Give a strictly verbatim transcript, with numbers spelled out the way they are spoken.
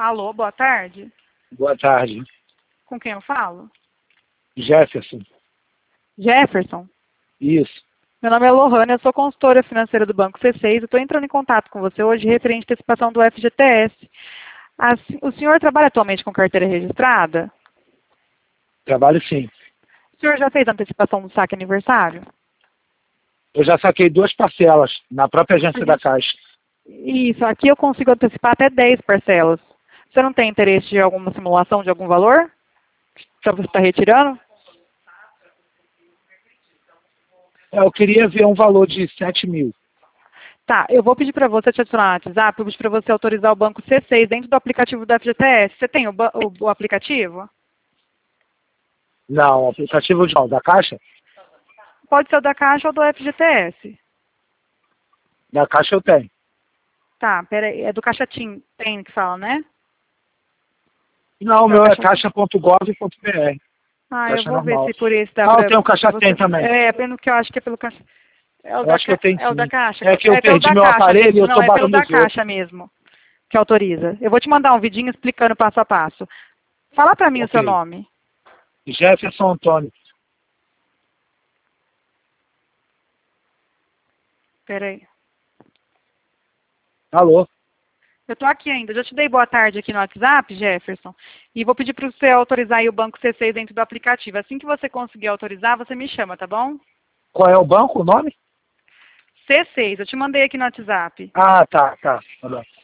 Alô, boa tarde. Boa tarde. Com quem eu falo? Jefferson. Jefferson? Isso. Meu nome é Lohane, eu sou consultora financeira do Banco C seis. Eu estou entrando em contato com você hoje referente à antecipação do F G T S. Assim, o senhor trabalha atualmente com carteira registrada? Trabalho sim. O senhor já fez a antecipação do saque aniversário? Eu já saquei duas parcelas na própria agência da Caixa. Isso, aqui eu consigo antecipar até dez parcelas. Você não tem interesse de alguma simulação de algum valor? Para você estar retirando? É, eu queria ver um valor de sete mil. Tá, eu vou pedir para você te adicionar no WhatsApp, eu vou pedir para você autorizar o banco C seis dentro do aplicativo do F G T S. Você tem o, ba- o, o aplicativo? Não, aplicativo de qual? Da Caixa? Pode ser o da Caixa ou do F G T S. Da Caixa eu tenho. Tá, peraí, é do Caixa Tim, tem que fala, né? Não, o Não, meu é Caixa... caixa ponto gov ponto br. Ah, eu Caixa vou ver normal. se por esse dá Ah, eu pra, tenho pra Caixa Tem você. também. É, pelo que eu acho que é pelo Caixa. É o Eu da, acho que eu ca... tenho é o da sim. Caixa. É que eu É pelo perdi da meu Caixa aparelho e mesmo. eu Não, tô é pelo batendo da os outros. Caixa mesmo que autoriza. Eu vou te mandar um vidinho explicando passo a passo. Fala pra mim o seu Ok. nome. Jefferson Antônio. Peraí. Alô? Eu tô aqui ainda. Já te dei boa tarde aqui no WhatsApp, Jefferson. E vou pedir para você autorizar aí o banco C seis dentro do aplicativo. Assim que você conseguir autorizar, você me chama, tá bom? Qual é o banco, o nome? C seis, eu te mandei aqui no WhatsApp. Ah, tá, tá. Tá bom.